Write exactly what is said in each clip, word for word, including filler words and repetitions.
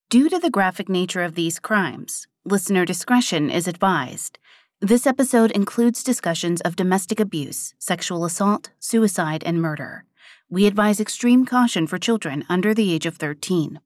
Due to the graphic nature of these crimes, listener discretion is advised. This episode includes discussions of domestic abuse, sexual assault, suicide, and murder. We advise extreme caution for children under the age of thirteen.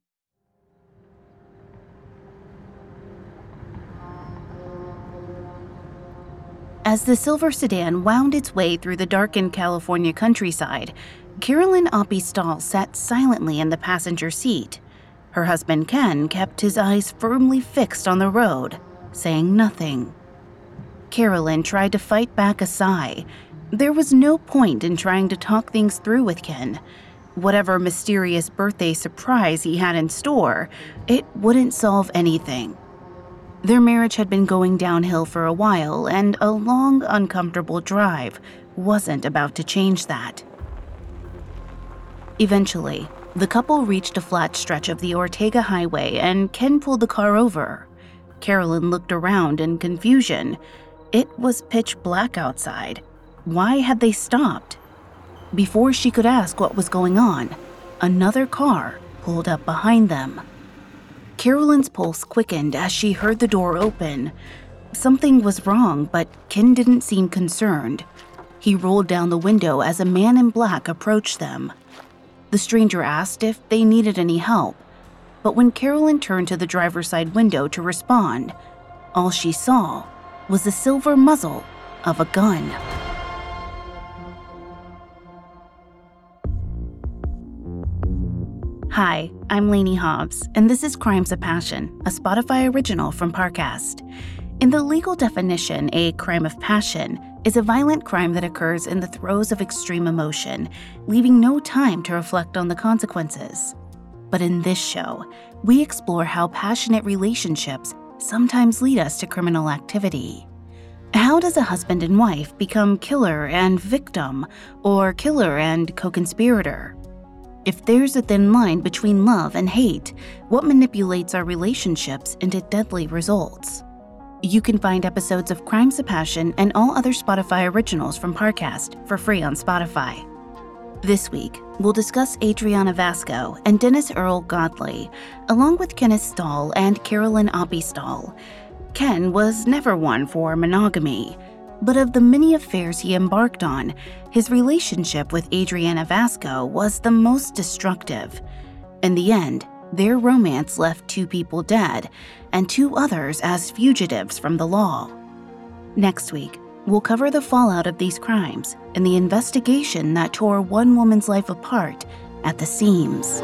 As the silver sedan wound its way through the darkened California countryside, Carolyn Oppie Stahl sat silently in the passenger seat. Her husband Ken kept his eyes firmly fixed on the road, saying nothing. Carolyn tried to fight back a sigh. There was no point in trying to talk things through with Ken. Whatever mysterious birthday surprise he had in store, it wouldn't solve anything. Their marriage had been going downhill for a while, and a long, uncomfortable drive wasn't about to change that. Eventually, the couple reached a flat stretch of the Ortega Highway, and Ken pulled the car over. Carolyn looked around in confusion. It was pitch black outside. Why had they stopped? Before she could ask what was going on, another car pulled up behind them. Carolyn's pulse quickened as she heard the door open. Something was wrong, but Ken didn't seem concerned. He rolled down the window as a man in black approached them. The stranger asked if they needed any help, but when Carolyn turned to the driver's side window to respond, all she saw was the silver muzzle of a gun. Hi, I'm Lainey Hobbs, and this is Crimes of Passion, a Spotify original from Parcast. In the legal definition, a crime of passion is a violent crime that occurs in the throes of extreme emotion, leaving no time to reflect on the consequences. But in this show, we explore how passionate relationships sometimes lead us to criminal activity. How does a husband and wife become killer and victim, or killer and co-conspirator? If there's a thin line between love and hate, what manipulates our relationships into deadly results? You can find episodes of Crimes of Passion and all other Spotify originals from Parcast for free on Spotify. This week, we'll discuss Adriana Vasco and Dennis Earl Godley, along with Kenneth Stahl and Carolyn Oppie Stahl. Ken was never one for monogamy, but of the many affairs he embarked on, his relationship with Adriana Vasco was the most destructive. In the end, their romance left two people dead and two others as fugitives from the law. Next week, we'll cover the fallout of these crimes and the investigation that tore one woman's life apart at the seams.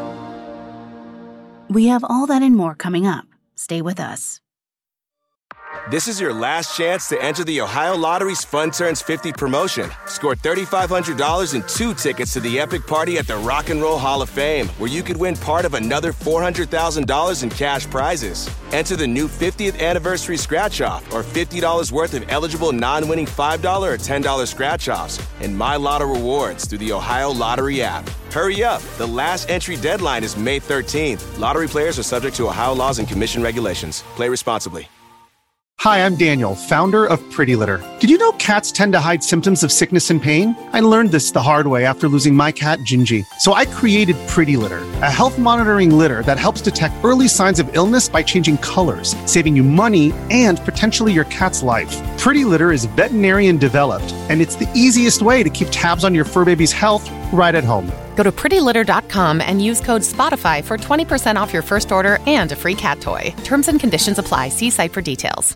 We have all that and more coming up. Stay with us. This is your last chance to enter the Ohio Lottery's Fun Turns fifty promotion. Score three thousand five hundred dollars and two tickets to the epic party at the Rock and Roll Hall of Fame, where you could win part of another four hundred thousand dollars in cash prizes. Enter the new fiftieth anniversary scratch-off or fifty dollars worth of eligible non-winning five dollars or ten dollars scratch-offs and My Lotto rewards through the Ohio Lottery app. Hurry up. The last entry deadline is May thirteenth. Lottery players are subject to Ohio laws and commission regulations. Play responsibly. Hi, I'm Daniel, founder of Pretty Litter. Did you know cats tend to hide symptoms of sickness and pain? I learned this the hard way after losing my cat, Gingy. So I created Pretty Litter, a health monitoring litter that helps detect early signs of illness by changing colors, saving you money and potentially your cat's life. Pretty Litter is veterinarian developed, and it's the easiest way to keep tabs on your fur baby's health right at home. Go to pretty litter dot com and use code SPOTIFY for twenty percent off your first order and a free cat toy. Terms and conditions apply. See site for details.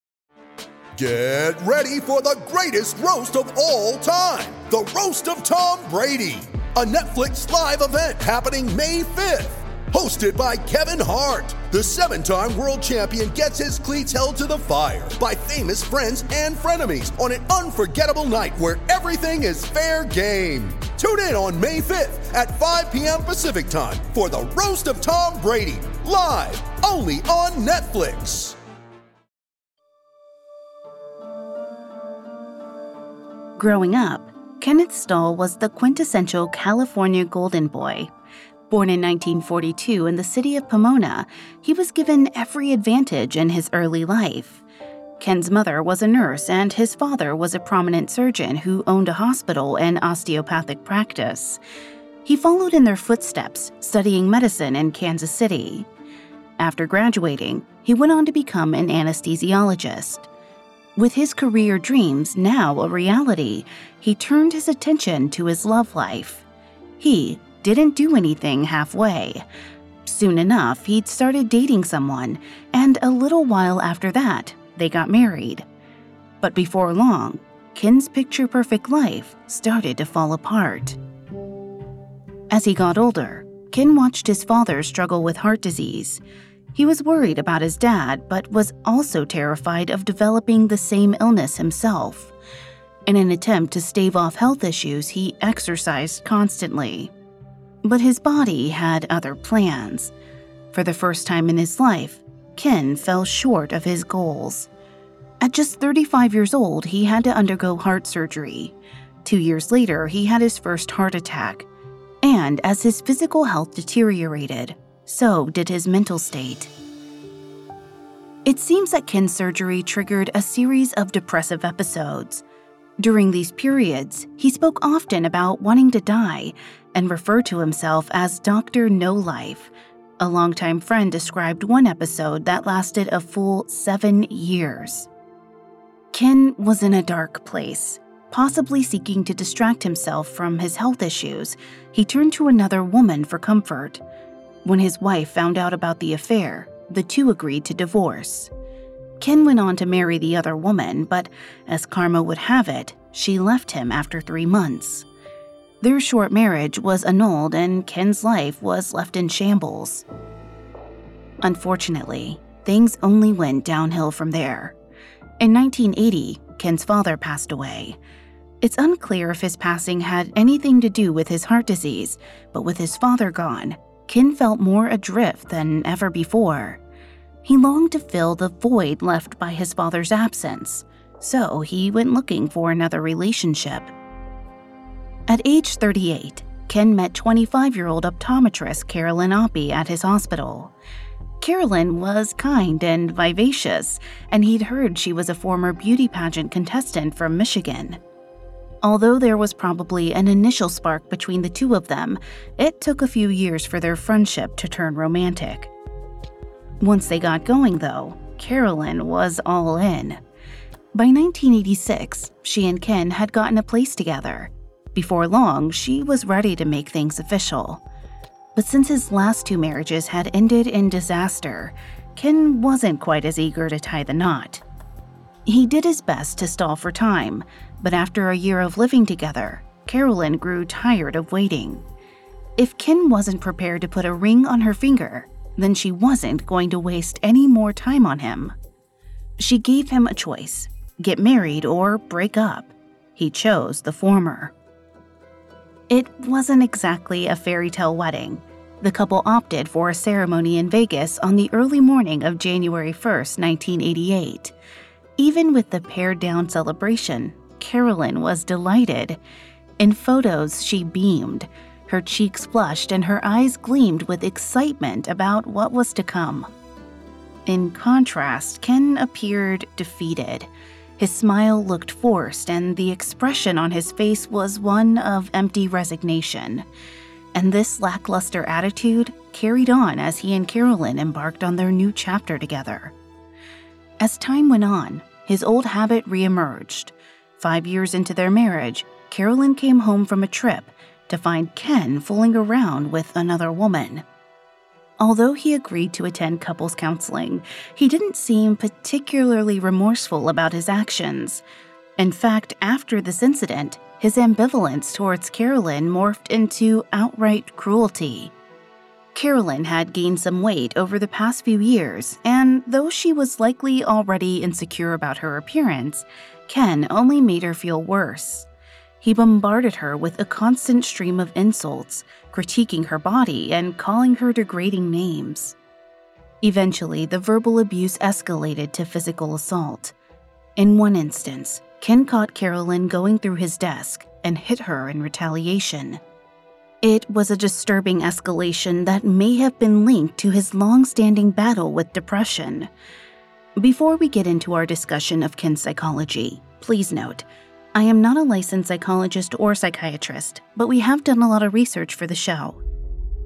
Get ready for the greatest roast of all time, the Roast of Tom Brady, a Netflix live event happening May fifth. Hosted by Kevin Hart, the seven-time world champion gets his cleats held to the fire by famous friends and frenemies on an unforgettable night where everything is fair game. Tune in on May fifth at five p.m. Pacific time for the Roast of Tom Brady, live only on Netflix. Growing up, Kenneth Stahl was the quintessential California golden boy. Born in nineteen forty-two in the city of Pomona, he was given every advantage in his early life. Ken's mother was a nurse and his father was a prominent surgeon who owned a hospital and osteopathic practice. He followed in their footsteps, studying medicine in Kansas City. After graduating, he went on to become an anesthesiologist. With his career dreams now a reality, he turned his attention to his love life. He didn't do anything halfway. Soon enough, he'd started dating someone, and a little while after that, they got married. But before long, Ken's picture-perfect life started to fall apart. As he got older, Ken watched his father struggle with heart disease. He was worried about his dad, but was also terrified of developing the same illness himself. In an attempt to stave off health issues, he exercised constantly. But his body had other plans. For the first time in his life, Ken fell short of his goals. At just thirty-five years old, he had to undergo heart surgery. Two years later, he had his first heart attack. And as his physical health deteriorated, so did his mental state. It seems that Ken's surgery triggered a series of depressive episodes. During these periods, he spoke often about wanting to die and referred to himself as Doctor No Life. A longtime friend described one episode that lasted a full seven years. Ken was in a dark place. Possibly seeking to distract himself from his health issues, he turned to another woman for comfort. When his wife found out about the affair, the two agreed to divorce. Ken went on to marry the other woman, but as karma would have it, she left him after three months. Their short marriage was annulled and Ken's life was left in shambles. Unfortunately, things only went downhill from there. In nineteen eighty, Ken's father passed away. It's unclear if his passing had anything to do with his heart disease, but with his father gone, Ken felt more adrift than ever before. He longed to fill the void left by his father's absence, so he went looking for another relationship. At age thirty-eight, Ken met twenty-five-year-old optometrist Carolyn Oppie at his hospital. Carolyn was kind and vivacious, and he'd heard she was a former beauty pageant contestant from Michigan. Although there was probably an initial spark between the two of them, it took a few years for their friendship to turn romantic. Once they got going, though, Carolyn was all in. By nineteen eighty-six, she and Ken had gotten a place together. Before long, she was ready to make things official. But since his last two marriages had ended in disaster, Ken wasn't quite as eager to tie the knot. He did his best to stall for time, but after a year of living together, Carolyn grew tired of waiting. If Ken wasn't prepared to put a ring on her finger, then she wasn't going to waste any more time on him. She gave him a choice: get married or break up. He chose the former. It wasn't exactly a fairy tale wedding. The couple opted for a ceremony in Vegas on the early morning of January first, nineteen eighty-eight. Even with the pared-down celebration, Carolyn was delighted. In photos, she beamed. Her cheeks flushed and her eyes gleamed with excitement about what was to come. In contrast, Ken appeared defeated. His smile looked forced, and the expression on his face was one of empty resignation. And this lackluster attitude carried on as he and Carolyn embarked on their new chapter together. As time went on, his old habit reemerged. Five years into their marriage, Carolyn came home from a trip to find Ken fooling around with another woman. Although he agreed to attend couples counseling, he didn't seem particularly remorseful about his actions. In fact, after this incident, his ambivalence towards Carolyn morphed into outright cruelty. Carolyn had gained some weight over the past few years, and though she was likely already insecure about her appearance, Ken only made her feel worse. He bombarded her with a constant stream of insults, critiquing her body and calling her degrading names. Eventually, the verbal abuse escalated to physical assault. In one instance, Ken caught Carolyn going through his desk and hit her in retaliation. It was a disturbing escalation that may have been linked to his long-standing battle with depression. Before we get into our discussion of Ken's psychology, please note, I am not a licensed psychologist or psychiatrist, but we have done a lot of research for the show.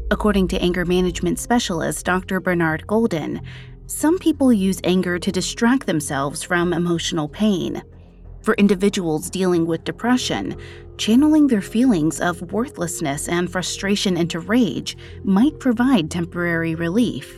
According to anger management specialist Doctor Bernard Golden, some people use anger to distract themselves from emotional pain. For individuals dealing with depression, channeling their feelings of worthlessness and frustration into rage might provide temporary relief.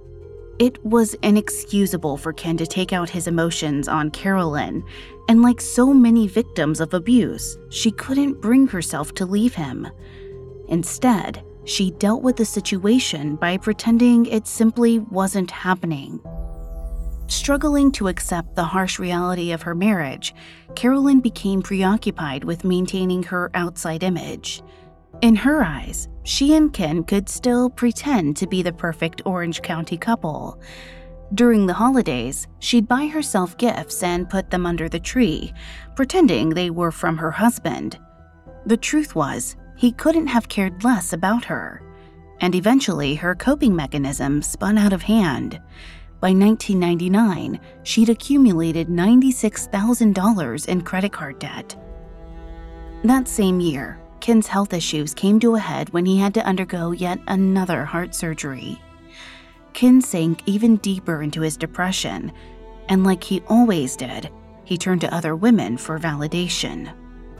It was inexcusable for Ken to take out his emotions on Carolyn, and like so many victims of abuse, she couldn't bring herself to leave him. Instead, she dealt with the situation by pretending it simply wasn't happening. Struggling to accept the harsh reality of her marriage, Carolyn became preoccupied with maintaining her outside image. In her eyes, she and Ken could still pretend to be the perfect Orange County couple. During the holidays, she'd buy herself gifts and put them under the tree, pretending they were from her husband. The truth was, he couldn't have cared less about her. And eventually, her coping mechanism spun out of hand. By nineteen ninety-nine, she'd accumulated ninety-six thousand dollars in credit card debt. That same year, Ken's health issues came to a head when he had to undergo yet another heart surgery. Ken sank even deeper into his depression, and like he always did, he turned to other women for validation.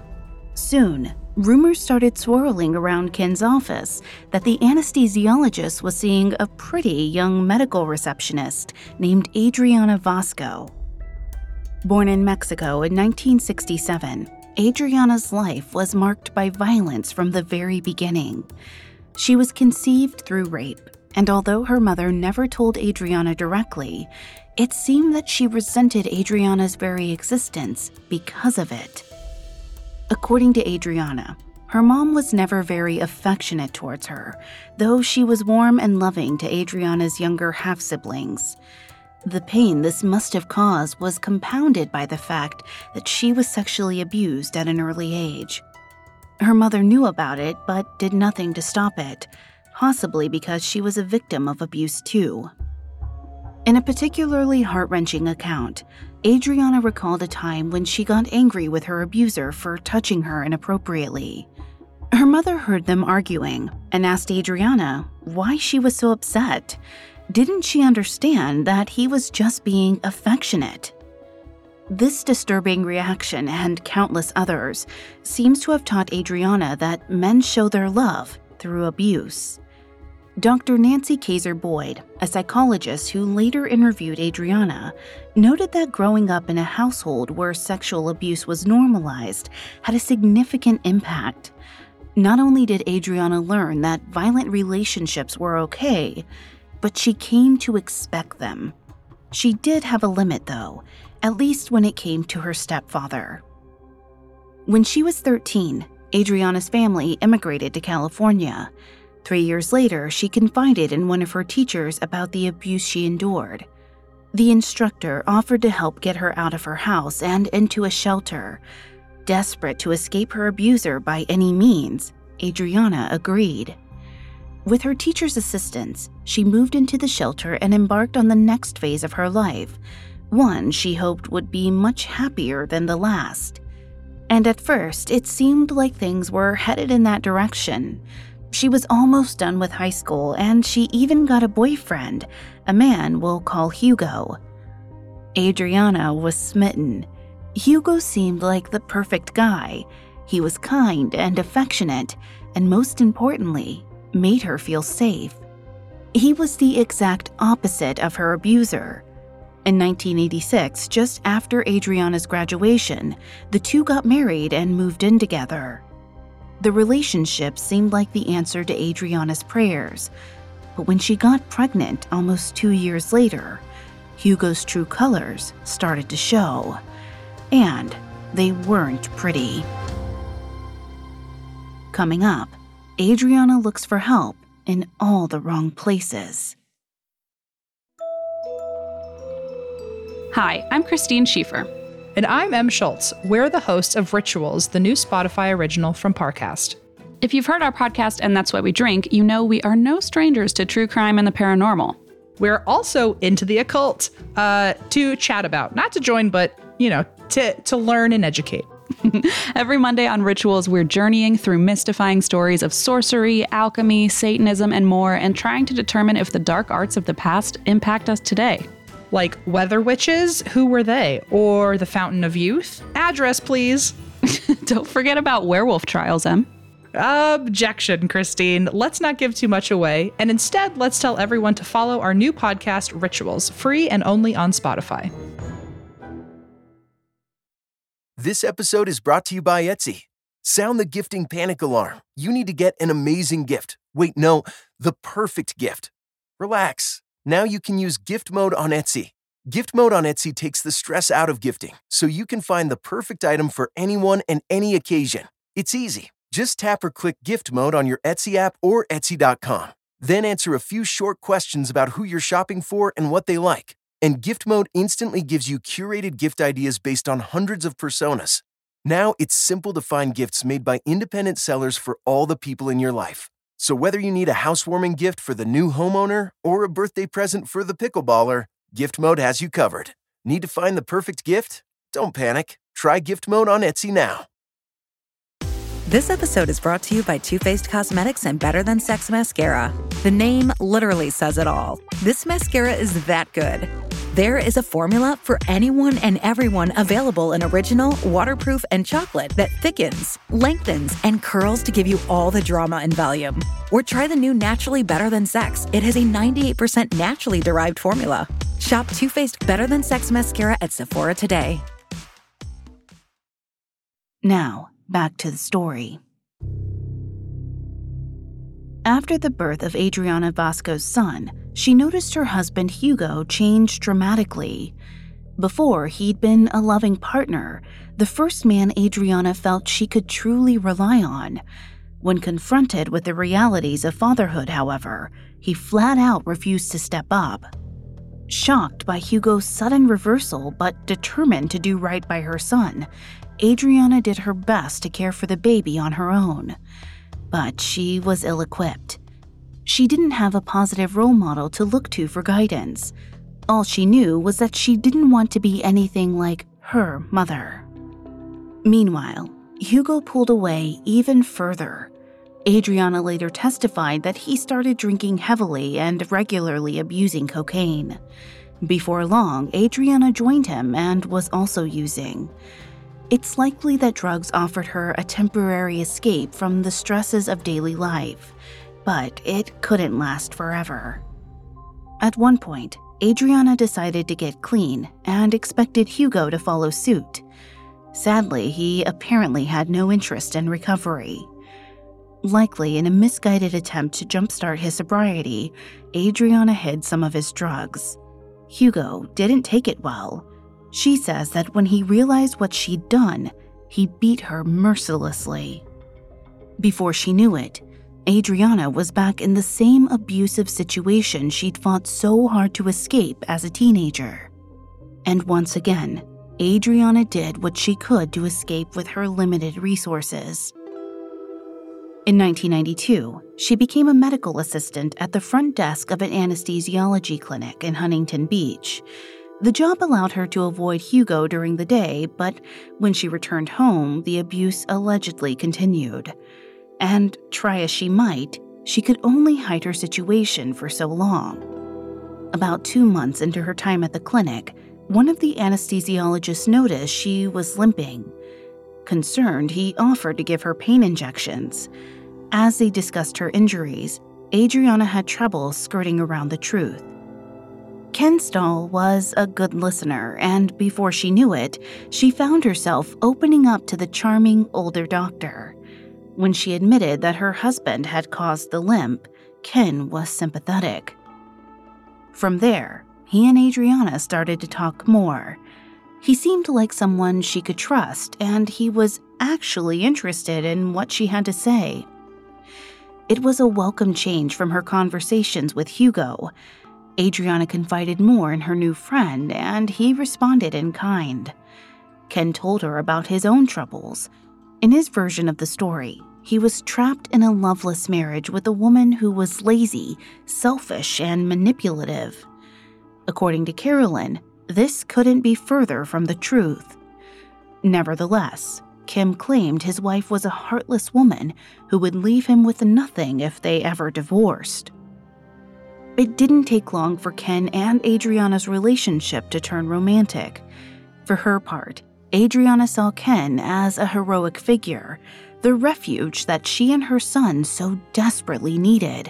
Soon, rumors started swirling around Ken's office that the anesthesiologist was seeing a pretty young medical receptionist named Adriana Vasco. Born in Mexico in nineteen sixty-seven, Adriana's life was marked by violence from the very beginning. She was conceived through rape, and although her mother never told Adriana directly, it seemed that she resented Adriana's very existence because of it. According to Adriana, her mom was never very affectionate towards her, though she was warm and loving to Adriana's younger half-siblings. The pain this must have caused was compounded by the fact that she was sexually abused at an early age. Her mother knew about it, but did nothing to stop it, possibly because she was a victim of abuse too. In a particularly heart-wrenching account, Adriana recalled a time when she got angry with her abuser for touching her inappropriately. Her mother heard them arguing and asked Adriana why she was so upset. Didn't she understand that he was just being affectionate? This disturbing reaction and countless others seems to have taught Adriana that men show their love through abuse. Doctor Nancy Kaiser Boyd, a psychologist who later interviewed Adriana, noted that growing up in a household where sexual abuse was normalized had a significant impact. Not only did Adriana learn that violent relationships were okay, but she came to expect them. She did have a limit, though, at least when it came to her stepfather. When she was thirteen, Adriana's family immigrated to California. Three years later, she confided in one of her teachers about the abuse she endured. The instructor offered to help get her out of her house and into a shelter. Desperate to escape her abuser by any means, Adriana agreed. With her teacher's assistance, she moved into the shelter and embarked on the next phase of her life, one she hoped would be much happier than the last. And at first, it seemed like things were headed in that direction. She was almost done with high school, and she even got a boyfriend, a man we'll call Hugo. Adriana was smitten. Hugo seemed like the perfect guy. He was kind and affectionate, and most importantly, made her feel safe. He was the exact opposite of her abuser. In nineteen eighty-six, just after Adriana's graduation, the two got married and moved in together. The relationship seemed like the answer to Adriana's prayers, but when she got pregnant almost two years later, Hugo's true colors started to show, and they weren't pretty. Coming up, Adriana looks for help in all the wrong places. Hi, I'm Christine Schieffer. And I'm Em Schultz. We're the hosts of Rituals, the new Spotify original from Parcast. If you've heard our podcast and That's Why We Drink, you know we are no strangers to true crime and the paranormal. We're also into the occult, uh, to chat about, not to join, but, you know, to, to learn and educate. Every Monday on Rituals, we're journeying through mystifying stories of sorcery, alchemy, Satanism, and more, and trying to determine if the dark arts of the past impact us today. Like weather witches? Who were they? Or the Fountain of Youth? Address, please. Don't forget about werewolf trials, Em. Objection, Christine. Let's not give too much away, and instead, let's tell everyone to follow our new podcast, Rituals, free and only on Spotify. This episode is brought to you by Etsy. Sound the gifting panic alarm. You need to get an amazing gift. Wait, no, the perfect gift. Relax. Now you can use gift mode on Etsy. Gift mode on Etsy takes the stress out of gifting, so you can find the perfect item for anyone and any occasion. It's easy. Just tap or click gift mode on your Etsy app or Etsy dot com. Then answer a few short questions about who you're shopping for and what they like. And gift mode instantly gives you curated gift ideas based on hundreds of personas. Now it's simple to find gifts made by independent sellers for all the people in your life. So whether you need a housewarming gift for the new homeowner or a birthday present for the pickleballer, Gift Mode has you covered. Need to find the perfect gift? Don't panic. Try Gift Mode on Etsy now. This episode is brought to you by Too Faced Cosmetics and Better Than Sex Mascara. The name literally says it all. This mascara is that good. There is a formula for anyone and everyone available in original, waterproof, and chocolate that thickens, lengthens, and curls to give you all the drama and volume. Or try the new Naturally Better Than Sex. It has a ninety-eight percent naturally derived formula. Shop Too Faced Better Than Sex Mascara at Sephora today. Now, back to the story. After the birth of Adriana Vasco's son, she noticed her husband Hugo change dramatically. Before, he'd been a loving partner, the first man Adriana felt she could truly rely on. When confronted with the realities of fatherhood, however, he flat out refused to step up. Shocked by Hugo's sudden reversal but determined to do right by her son, Adriana did her best to care for the baby on her own. But she was ill-equipped. She didn't have a positive role model to look to for guidance. All she knew was that she didn't want to be anything like her mother. Meanwhile, Hugo pulled away even further. Adriana later testified that he started drinking heavily and regularly abusing cocaine. Before long, Adriana joined him and was also using. It's likely that drugs offered her a temporary escape from the stresses of daily life, but it couldn't last forever. At one point, Adriana decided to get clean and expected Hugo to follow suit. Sadly, he apparently had no interest in recovery. Likely in a misguided attempt to jumpstart his sobriety, Adriana hid some of his drugs. Hugo didn't take it well. She says that when he realized what she'd done, he beat her mercilessly. Before she knew it, Adriana was back in the same abusive situation she'd fought so hard to escape as a teenager. And once again, Adriana did what she could to escape with her limited resources. In nineteen ninety-two, she became a medical assistant at the front desk of an anesthesiology clinic in Huntington Beach. The job allowed her to avoid Hugo during the day, but when she returned home, the abuse allegedly continued. And try as she might, she could only hide her situation for so long. About two months into her time at the clinic, one of the anesthesiologists noticed she was limping. Concerned, he offered to give her pain injections. As they discussed her injuries, Adriana had trouble skirting around the truth. Ken Stahl was a good listener, and before she knew it, she found herself opening up to the charming older doctor. When she admitted that her husband had caused the limp, Ken was sympathetic. From there, he and Adriana started to talk more. He seemed like someone she could trust, and he was actually interested in what she had to say. It was a welcome change from her conversations with Hugo. Adriana confided more in her new friend, and he responded in kind. Ken told her about his own troubles. In his version of the story, he was trapped in a loveless marriage with a woman who was lazy, selfish, and manipulative. According to Carolyn, this couldn't be further from the truth. Nevertheless, Kim claimed his wife was a heartless woman who would leave him with nothing if they ever divorced. It didn't take long for Ken and Adriana's relationship to turn romantic. For her part, Adriana saw Ken as a heroic figure, the refuge that she and her son so desperately needed.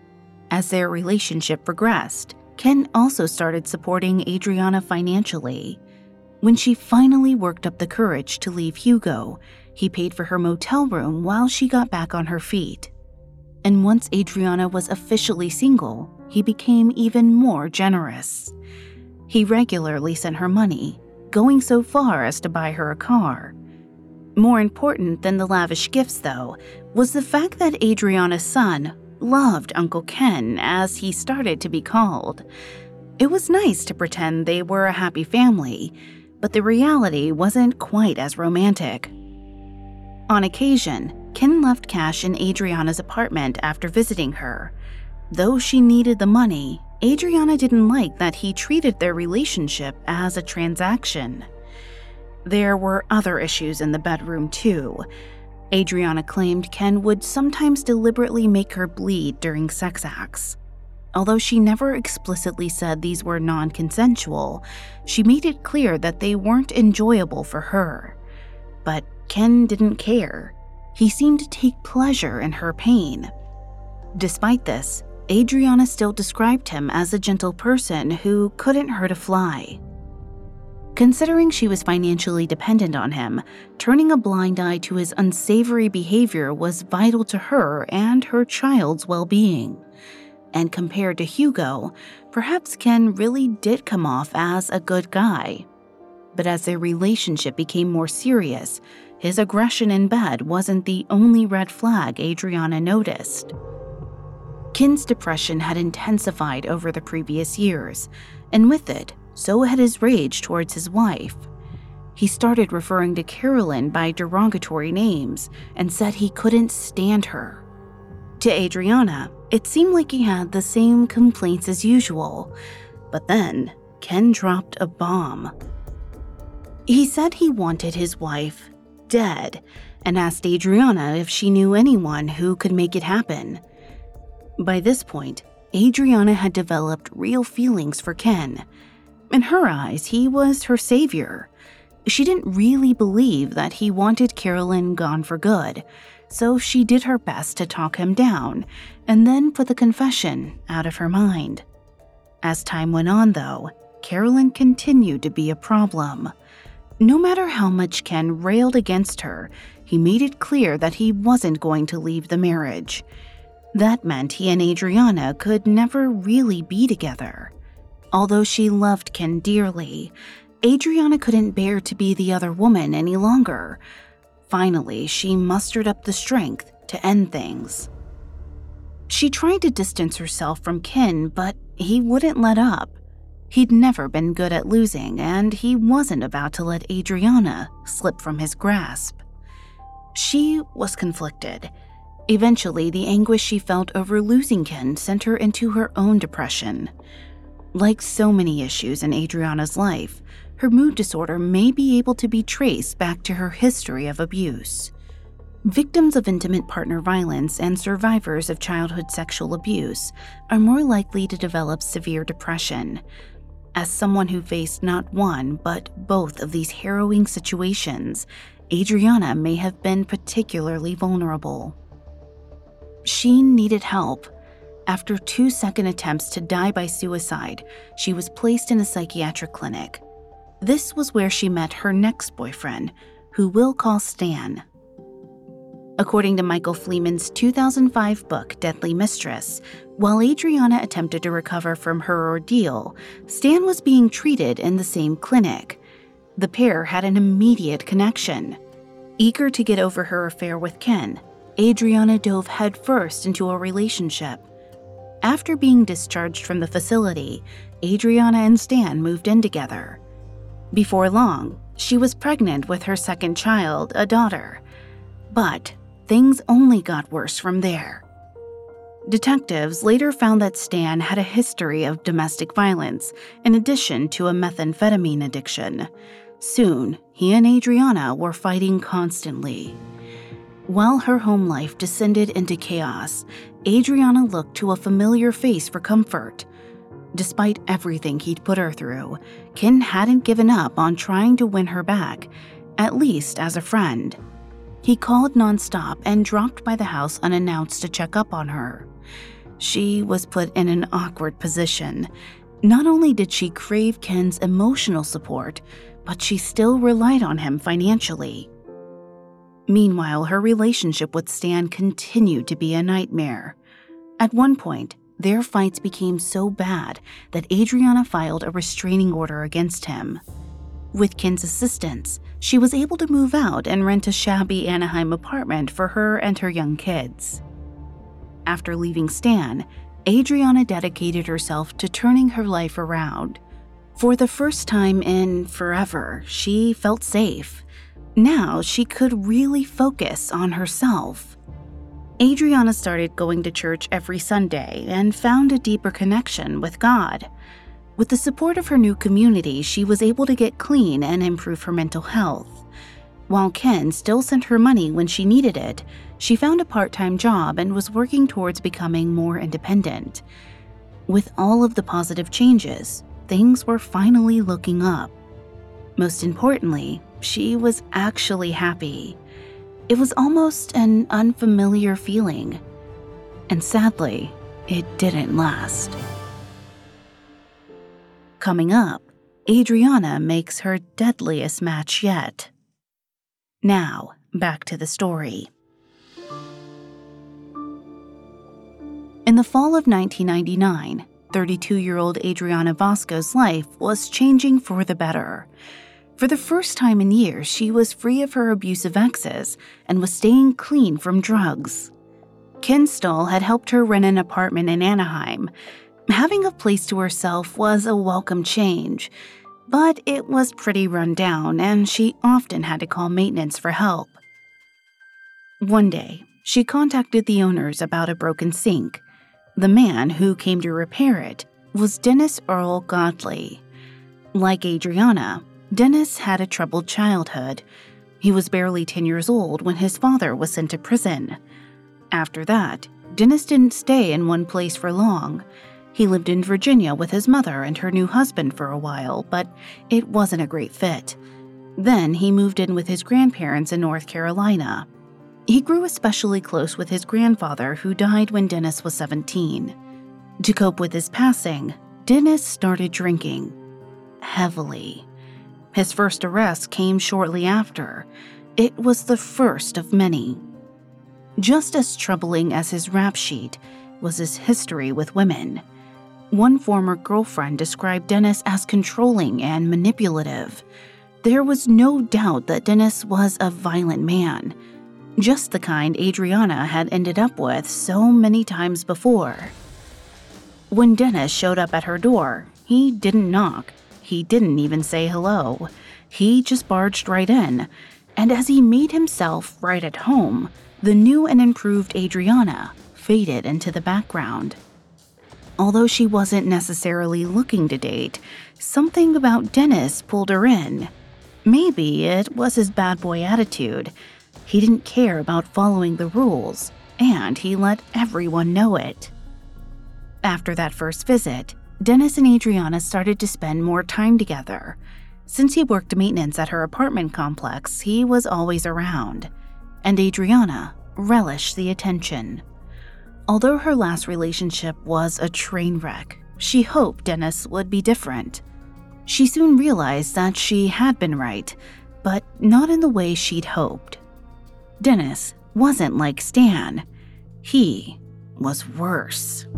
As their relationship progressed, Ken also started supporting Adriana financially. When she finally worked up the courage to leave Hugo, he paid for her motel room while she got back on her feet. And once Adriana was officially single, he became even more generous. He regularly sent her money, going so far as to buy her a car. More important than the lavish gifts, though, was the fact that Adriana's son loved Uncle Ken, as he started to be called. It was nice to pretend they were a happy family, but the reality wasn't quite as romantic. On occasion, Ken left cash in Adriana's apartment after visiting her. Though she needed the money, Adriana didn't like that he treated their relationship as a transaction. There were other issues in the bedroom, too. Adriana claimed Ken would sometimes deliberately make her bleed during sex acts. Although she never explicitly said these were non-consensual, she made it clear that they weren't enjoyable for her. But Ken didn't care. He seemed to take pleasure in her pain. Despite this, Adriana still described him as a gentle person who couldn't hurt a fly. Considering she was financially dependent on him, turning a blind eye to his unsavory behavior was vital to her and her child's well-being. And compared to Hugo, perhaps Ken really did come off as a good guy. But as their relationship became more serious, his aggression in bed wasn't the only red flag Adriana noticed. Ken's depression had intensified over the previous years, and with it, so had his rage towards his wife. He started referring to Carolyn by derogatory names and said he couldn't stand her. To Adriana, it seemed like he had the same complaints as usual, but then Ken dropped a bomb. He said he wanted his wife dead and asked Adriana if she knew anyone who could make it happen. By this point, Adriana had developed real feelings for Ken. In her eyes, he was her savior. She didn't really believe that he wanted Carolyn gone for good, so she did her best to talk him down and then put the confession out of her mind. As time went on, though, Carolyn continued to be a problem. No matter how much Ken railed against her, he made it clear that he wasn't going to leave the marriage. That meant he and Adriana could never really be together. Although she loved Ken dearly, Adriana couldn't bear to be the other woman any longer. Finally, she mustered up the strength to end things. She tried to distance herself from Ken, but he wouldn't let up. He'd never been good at losing, and he wasn't about to let Adriana slip from his grasp. She was conflicted. Eventually, the anguish she felt over losing Ken sent her into her own depression. Like so many issues in Adriana's life, her mood disorder may be able to be traced back to her history of abuse. Victims of intimate partner violence and survivors of childhood sexual abuse are more likely to develop severe depression. As someone who faced not one, but both of these harrowing situations, Adriana may have been particularly vulnerable. She needed help. After two second attempts to die by suicide, she was placed in a psychiatric clinic. This was where she met her next boyfriend, who we'll call Stan. According to Michael Fleeman's two thousand five book, Deadly Mistress, while Adriana attempted to recover from her ordeal, Stan was being treated in the same clinic. The pair had an immediate connection. Eager to get over her affair with Ken, Adriana dove headfirst into a relationship. After being discharged from the facility, Adriana and Stan moved in together. Before long, she was pregnant with her second child, a daughter. But things only got worse from there. Detectives later found that Stan had a history of domestic violence, in addition to a methamphetamine addiction. Soon, he and Adriana were fighting constantly. While her home life descended into chaos, Adriana looked to a familiar face for comfort. Despite everything he'd put her through, Ken hadn't given up on trying to win her back, at least as a friend. He called nonstop and dropped by the house unannounced to check up on her. She was put in an awkward position. Not only did she crave Ken's emotional support, but she still relied on him financially. Meanwhile, her relationship with Stan continued to be a nightmare. At one point, their fights became so bad that Adriana filed a restraining order against him. With Ken's assistance, she was able to move out and rent a shabby Anaheim apartment for her and her young kids. After leaving Stan, Adriana dedicated herself to turning her life around. For the first time in forever, she felt safe. Now she could really focus on herself. Adriana started going to church every Sunday and found a deeper connection with God. With the support of her new community, she was able to get clean and improve her mental health. While Ken still sent her money when she needed it, she found a part-time job and was working towards becoming more independent. With all of the positive changes, things were finally looking up. Most importantly, she was actually happy. It was almost an unfamiliar feeling. And sadly, it didn't last. Coming up, Adriana makes her deadliest match yet. Now, back to the story. In the fall of nineteen ninety-nine, thirty-two-year-old Adriana Vasco's life was changing for the better. For the first time in years, she was free of her abusive exes and was staying clean from drugs. Ken Stahl had helped her rent an apartment in Anaheim. Having a place to herself was a welcome change, but it was pretty run down and she often had to call maintenance for help. One day, she contacted the owners about a broken sink. The man who came to repair it was Dennis Earl Godley. Like Adriana, Dennis had a troubled childhood. He was barely ten years old when his father was sent to prison. After that, Dennis didn't stay in one place for long. He lived in Virginia with his mother and her new husband for a while, but it wasn't a great fit. Then he moved in with his grandparents in North Carolina. He grew especially close with his grandfather, who died when Dennis was seventeen. To cope with his passing, Dennis started drinking heavily. His first arrest came shortly after. It was the first of many. Just as troubling as his rap sheet was his history with women. One former girlfriend described Dennis as controlling and manipulative. There was no doubt that Dennis was a violent man, just the kind Adriana had ended up with so many times before. When Dennis showed up at her door, he didn't knock. He didn't even say hello. He just barged right in, and as he made himself right at home, the new and improved Adriana faded into the background. Although she wasn't necessarily looking to date, something about Dennis pulled her in. Maybe it was his bad boy attitude. He didn't care about following the rules, and he let everyone know it. After that first visit, Dennis and Adriana started to spend more time together. Since he worked maintenance at her apartment complex, he was always around, and Adriana relished the attention. Although her last relationship was a train wreck, she hoped Dennis would be different. She soon realized that she had been right, but not in the way she'd hoped. Dennis wasn't like Stan. He was worse.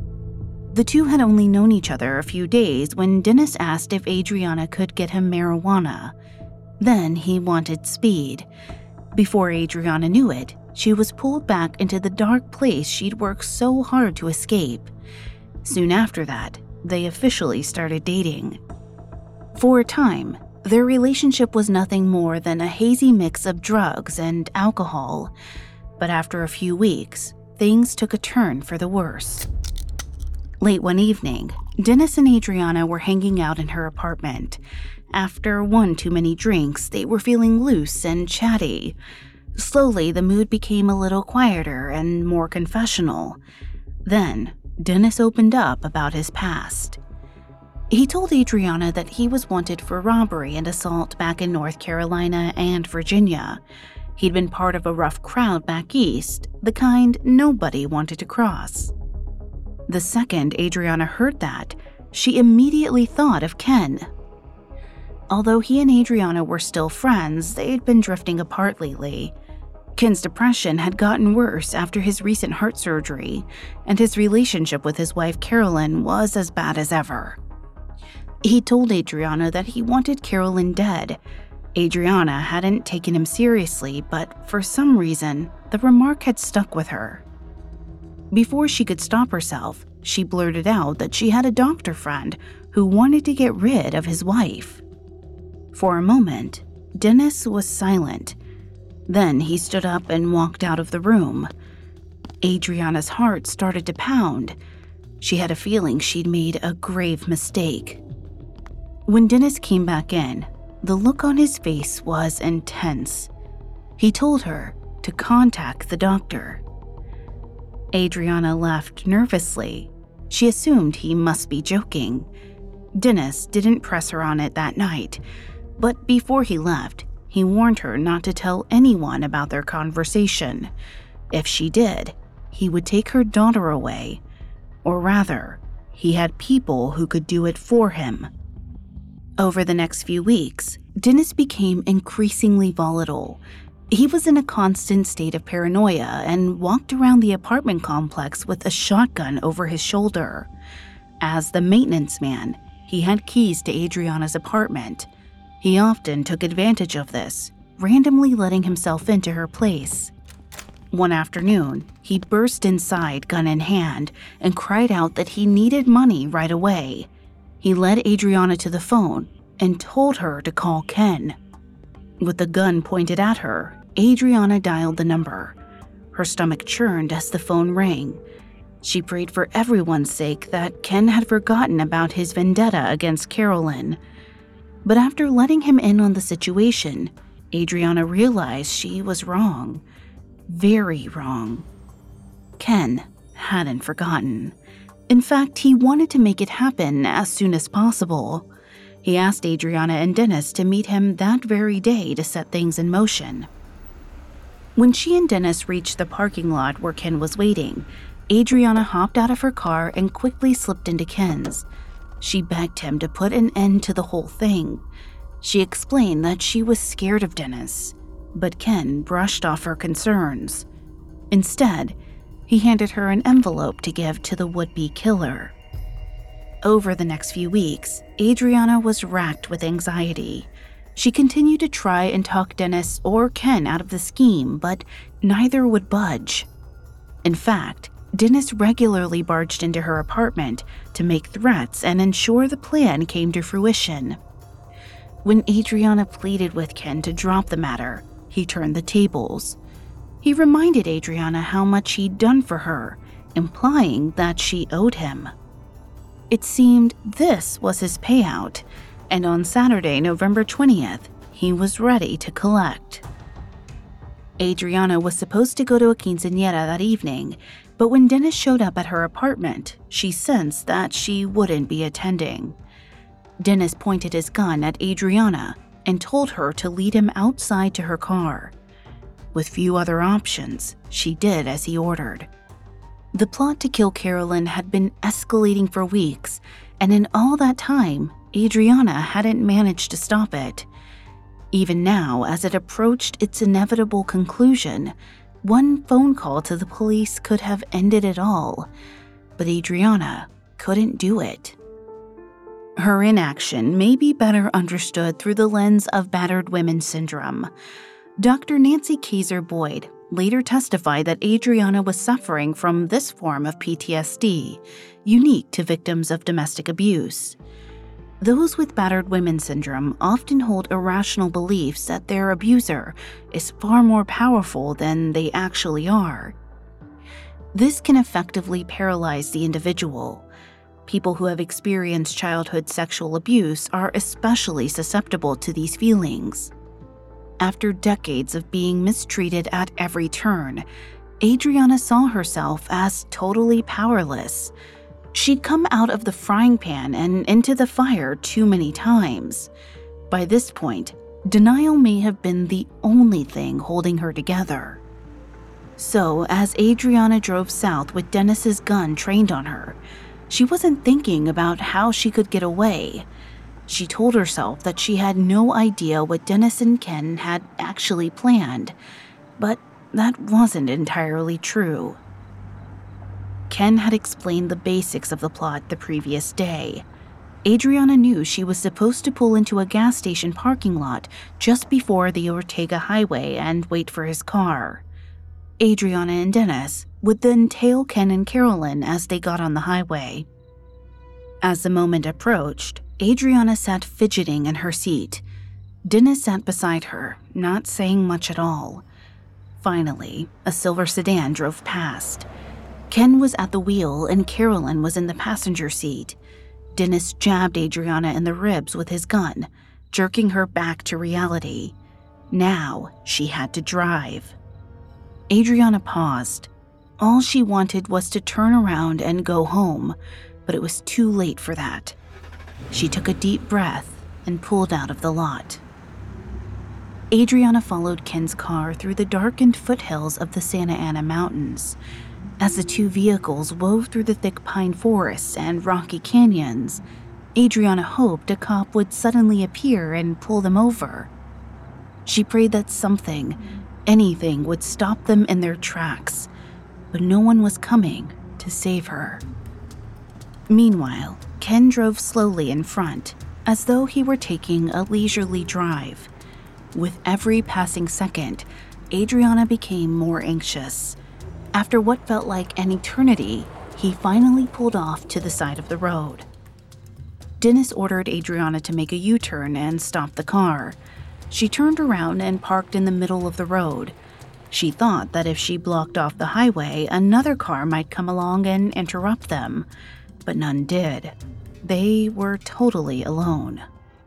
The two had only known each other a few days when Dennis asked if Adriana could get him marijuana. Then he wanted speed. Before Adriana knew it, she was pulled back into the dark place she'd worked so hard to escape. Soon after that, they officially started dating. For a time, their relationship was nothing more than a hazy mix of drugs and alcohol. But after a few weeks, things took a turn for the worse. Late one evening, Dennis and Adriana were hanging out in her apartment. After one too many drinks, they were feeling loose and chatty. Slowly, the mood became a little quieter and more confessional. Then, Dennis opened up about his past. He told Adriana that he was wanted for robbery and assault back in North Carolina and Virginia. He'd been part of a rough crowd back east, the kind nobody wanted to cross. The second Adriana heard that, she immediately thought of Ken. Although he and Adriana were still friends, they'd been drifting apart lately. Ken's depression had gotten worse after his recent heart surgery, and his relationship with his wife Carolyn was as bad as ever. He told Adriana that he wanted Carolyn dead. Adriana hadn't taken him seriously, but for some reason, the remark had stuck with her. Before she could stop herself, she blurted out that she had a doctor friend who wanted to get rid of his wife. For a moment, Dennis was silent. Then he stood up and walked out of the room. Adriana's heart started to pound. She had a feeling she'd made a grave mistake. When Dennis came back in, the look on his face was intense. He told her to contact the doctor. Adriana left nervously. She assumed he must be joking. Dennis didn't press her on it that night, but before he left, he warned her not to tell anyone about their conversation. If she did, he would take her daughter away. Or rather, he had people who could do it for him. Over the next few weeks, Dennis became increasingly volatile. He was in a constant state of paranoia and walked around the apartment complex with a shotgun over his shoulder. As the maintenance man, he had keys to Adriana's apartment. He often took advantage of this, randomly letting himself into her place. One afternoon, he burst inside, gun in hand, and cried out that he needed money right away. He led Adriana to the phone and told her to call Ken. With the gun pointed at her, Adriana dialed the number. Her stomach churned as the phone rang. She prayed for everyone's sake that Ken had forgotten about his vendetta against Carolyn. But after letting him in on the situation, Adriana realized she was wrong. Very wrong. Ken hadn't forgotten. In fact, he wanted to make it happen as soon as possible. He asked Adriana and Dennis to meet him that very day to set things in motion. When she and Dennis reached the parking lot where Ken was waiting, Adriana hopped out of her car and quickly slipped into Ken's. She begged him to put an end to the whole thing. She explained that she was scared of Dennis, but Ken brushed off her concerns. Instead, he handed her an envelope to give to the would-be killer. Over the next few weeks, Adriana was racked with anxiety. She continued to try and talk Dennis or Ken out of the scheme, but neither would budge. In fact, Dennis regularly barged into her apartment to make threats and ensure the plan came to fruition. When Adriana pleaded with Ken to drop the matter, he turned the tables. He reminded Adriana how much he'd done for her, implying that she owed him. It seemed this was his payout, and on Saturday, November twentieth, he was ready to collect. Adriana was supposed to go to a quinceañera that evening, but when Dennis showed up at her apartment, she sensed that she wouldn't be attending. Dennis pointed his gun at Adriana and told her to lead him outside to her car. With few other options, she did as he ordered. The plot to kill Carolyn had been escalating for weeks, and in all that time, Adriana hadn't managed to stop it. Even now, as it approached its inevitable conclusion, one phone call to the police could have ended it all, but Adriana couldn't do it. Her inaction may be better understood through the lens of battered women syndrome. Doctor Nancy Kaiser Boyd later testified that Adriana was suffering from this form of P T S D, unique to victims of domestic abuse. Those with battered women syndrome often hold irrational beliefs that their abuser is far more powerful than they actually are. This can effectively paralyze the individual. People who have experienced childhood sexual abuse are especially susceptible to these feelings. After decades of being mistreated at every turn, Adriana saw herself as totally powerless. She'd come out of the frying pan and into the fire too many times. By this point, denial may have been the only thing holding her together. So, as Adriana drove south with Dennis's gun trained on her, she wasn't thinking about how she could get away. She told herself that she had no idea what Dennis and Ken had actually planned, but that wasn't entirely true. Ken had explained the basics of the plot the previous day. Adriana knew she was supposed to pull into a gas station parking lot just before the Ortega Highway and wait for his car. Adriana and Dennis would then tail Ken and Carolyn as they got on the highway. As the moment approached, Adriana sat fidgeting in her seat. Dennis sat beside her, not saying much at all. Finally, a silver sedan drove past. Ken was at the wheel and Carolyn was in the passenger seat. Dennis jabbed Adriana in the ribs with his gun, jerking her back to reality. Now she had to drive. Adriana paused. All she wanted was to turn around and go home, but it was too late for that. She took a deep breath and pulled out of the lot. Adriana followed Ken's car through the darkened foothills of the Santa Ana Mountains. As the two vehicles wove through the thick pine forests and rocky canyons, Adriana hoped a cop would suddenly appear and pull them over. She prayed that something, anything, would stop them in their tracks, but no one was coming to save her. Meanwhile, Ken drove slowly in front, as though he were taking a leisurely drive. With every passing second, Adriana became more anxious. After what felt like an eternity, he finally pulled off to the side of the road. Dennis ordered Adriana to make a U-turn and stop the car. She turned around and parked in the middle of the road. She thought that if she blocked off the highway, another car might come along and interrupt them, but none did. They were totally alone.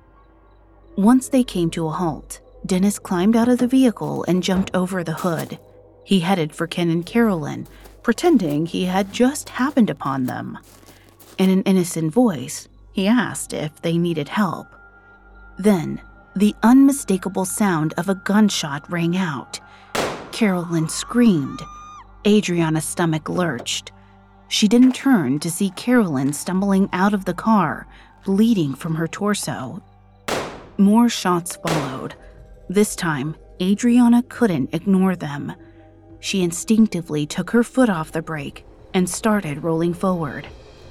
Once they came to a halt, Dennis climbed out of the vehicle and jumped over the hood. He headed for Ken and Carolyn, pretending he had just happened upon them. In an innocent voice, he asked if they needed help. Then, the unmistakable sound of a gunshot rang out. Carolyn screamed. Adriana's stomach lurched. She didn't turn to see Carolyn stumbling out of the car, bleeding from her torso. More shots followed. This time, Adriana couldn't ignore them. She instinctively took her foot off the brake and started rolling forward.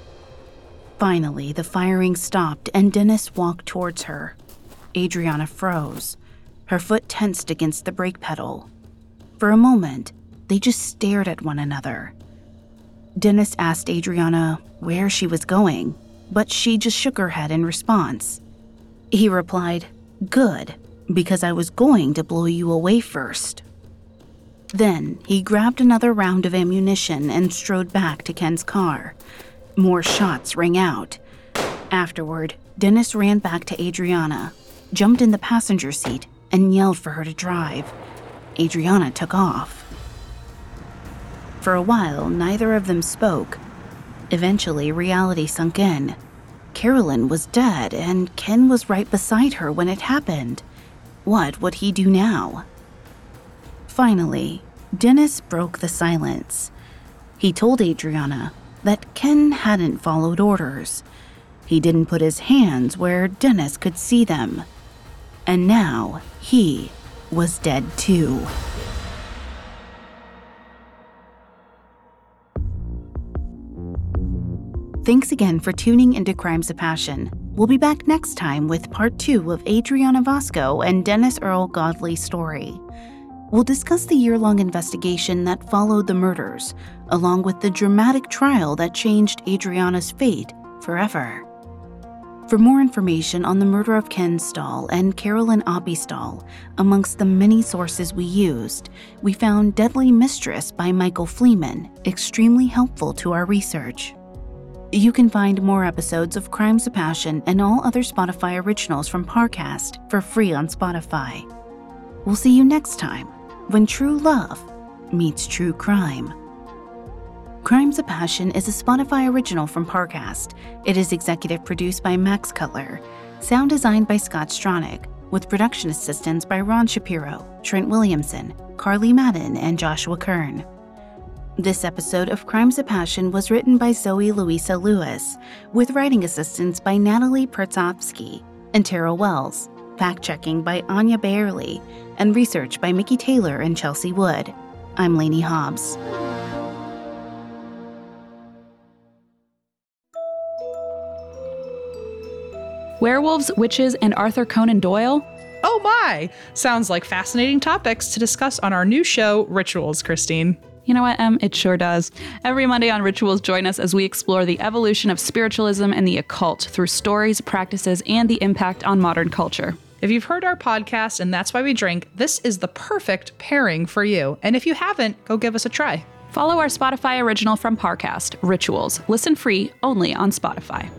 Finally, the firing stopped and Dennis walked towards her. Adriana froze. Her foot tensed against the brake pedal. For a moment, they just stared at one another. Dennis asked Adriana where she was going, but she just shook her head in response. He replied, "Good, because I was going to blow you away first." Then he grabbed another round of ammunition and strode back to Ken's car. More shots rang out. Afterward, Dennis ran back to Adriana, jumped in the passenger seat, and yelled for her to drive. Adriana took off. For a while, neither of them spoke. Eventually, reality sunk in. Carolyn was dead, and Ken was right beside her when it happened. What would he do now? Finally, Dennis broke the silence. He told Adriana that Ken hadn't followed orders. He didn't put his hands where Dennis could see them. And now he was dead too. Thanks again for tuning into Crimes of Passion. We'll be back next time with part two of Adriana Vasco and Dennis Earl Godley's story. We'll discuss the year-long investigation that followed the murders, along with the dramatic trial that changed Adriana's fate forever. For more information on the murder of Ken Stahl and Carolyn Oppie Stahl, amongst the many sources we used, we found Deadly Mistress by Michael Fleeman extremely helpful to our research. You can find more episodes of Crimes of Passion and all other Spotify originals from Parcast for free on Spotify. We'll see you next time when true love meets true crime. Crimes of Passion is a Spotify original from Parcast. It is executive produced by Max Cutler, sound designed by Scott Stronach, with production assistance by Ron Shapiro, Trent Williamson, Carly Madden, and Joshua Kern. This episode of Crimes of Passion was written by Zoe Louisa Lewis, with writing assistance by Natalie Pertzovsky and Tara Wells, fact-checking by Anya Bayerly, and research by Mickey Taylor and Chelsea Wood. I'm Lainey Hobbs. Werewolves, witches, and Arthur Conan Doyle? Oh my! Sounds like fascinating topics to discuss on our new show, Rituals, Christine. You know what, Em? It sure does. Every Monday on Rituals, join us as we explore the evolution of spiritualism and the occult through stories, practices, and the impact on modern culture. If you've heard our podcast and That's Why We Drink, this is the perfect pairing for you. And if you haven't, go give us a try. Follow our Spotify original from Parcast, Rituals. Listen free only on Spotify.